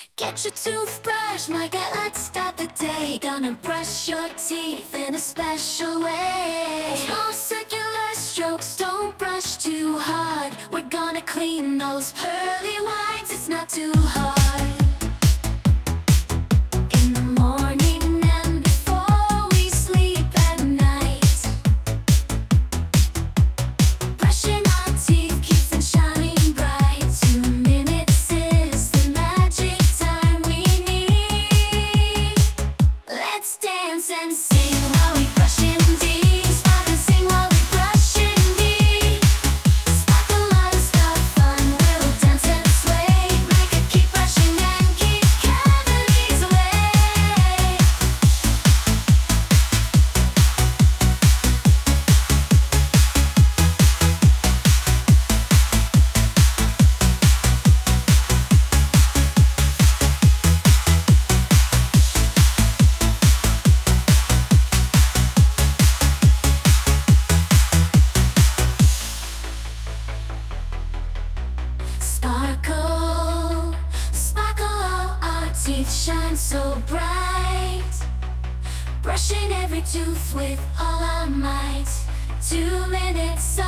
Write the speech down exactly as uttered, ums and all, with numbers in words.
Get your toothbrush, my guy, let's start the day. Gonna brush your teeth in a special way. Small circular strokes, don't brush too hard. We're gonna clean those pearly whites, it's not too hard. In the morning and before we sleep at night, brushing our teeth keeps them shining bright. Two minutes is the magic time we need. Let's dance and sing while we brushing teeth. Spark and sing while we brushing teeth. Spark a lot of stuff fun, we'll dance and sway. Make it keep brushing and keep cavities away. Sparkle, sparkle, oh, our teeth shine so bright. Brushing every tooth with all our might. Two minutes